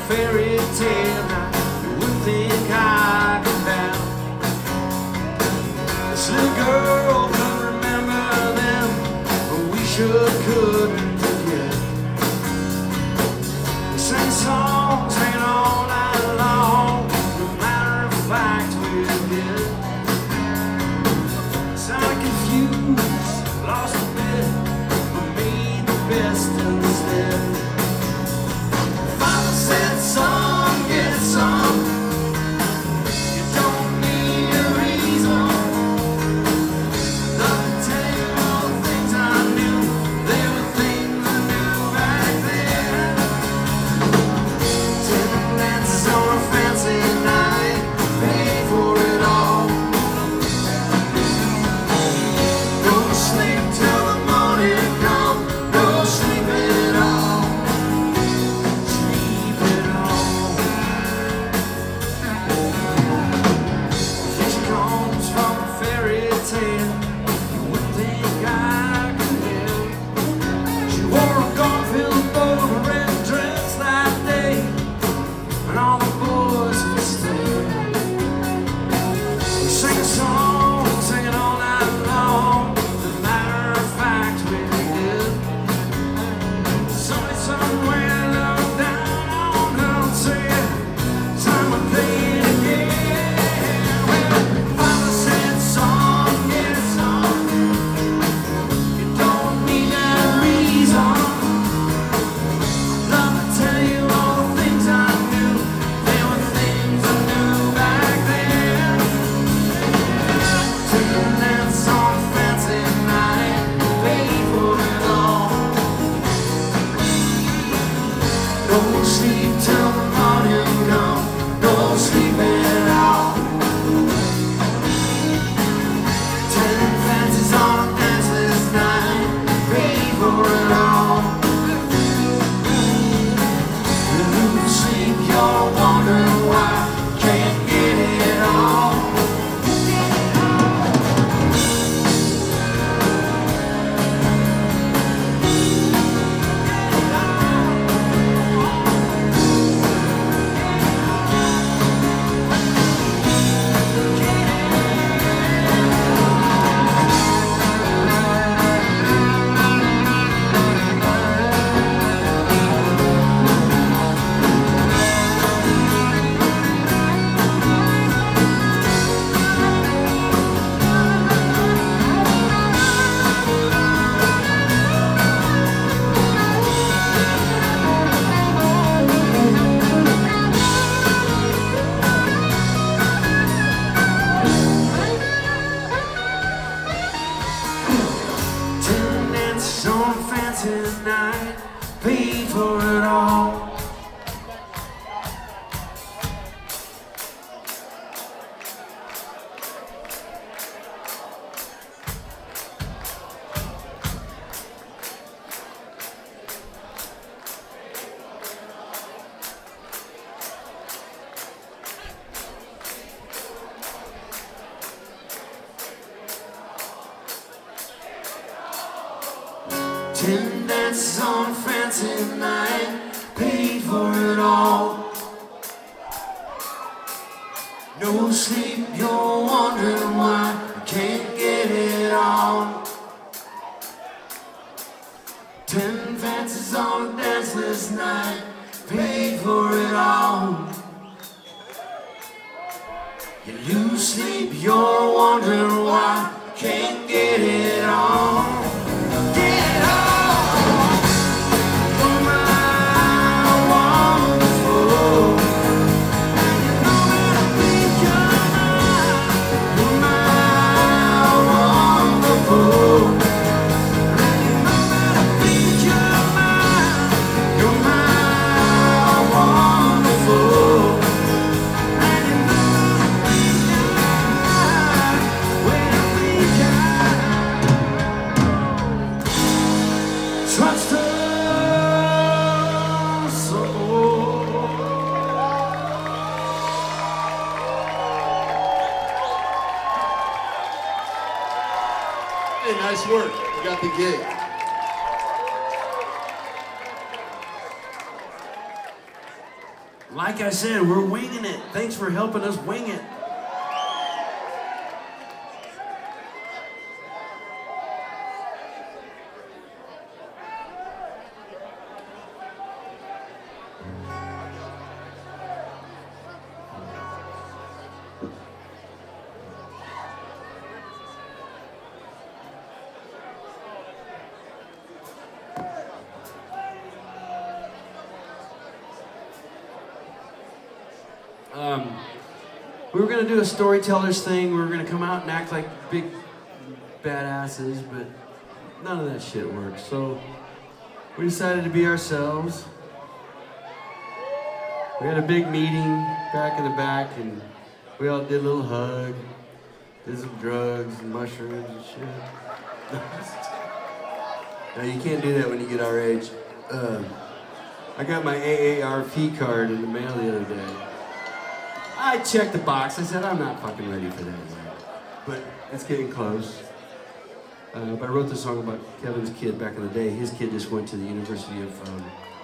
fairy tale now. You wouldn't think I could have. This little girl could remember them, but we sure couldn't forget. We sang songs, hanging all night long. No matter of fact, we did. Sounded confused, lost a bit, but made the best instead. Father said, son, get some. You don't need a reason. Love to tell you all the things I knew. They were things I knew back then. 10 dances on a fancy night, paid for it all. No sleep till the morning come, no sleep at all. Sleep at all. Fish comes from a fairy tale. You wouldn't think I could live. She wore a Garfield boat, a red dress that day, and all the boys were still. We sang a song, singing all night long. As a matter of fact, we did. Somebody somewhere looked down on her and said, time to play it again. Well, Father said, son, get some. You don't need that reason. Love to tell you all the things I knew. They were things I knew back then. Took a dance on a fancy night, paid for it all. No sleep till the morning come, no sleep at all. 10 fancies on a danceless night, paid for it all. You lose sleep, you're wondering why, can't get it all. On a fancy night, paid for it all. Ten dances on a fancy night, paid for it all. No sleep, you're wondering why, you can't get it on. 10 fancies on a danceless night, paid for it all. You lose sleep, you're wondering why, you can't get it on. Hey, nice work. You got the gig. Like I said, we're winging it. Thanks for helping us wing it. We were gonna do a storytellers thing. We were gonna come out and act like big badasses, but none of that shit worked. So we decided to be ourselves. We had a big meeting back in the back, and we all did a little hug, did some drugs and mushrooms and shit. No, you can't do that when you get our age. I got my AARP card in the mail the other day. I checked the box. I said, I'm not fucking ready for that yet. But it's getting close. But I wrote this song about Kevin's kid back in the day. His kid just went to the University of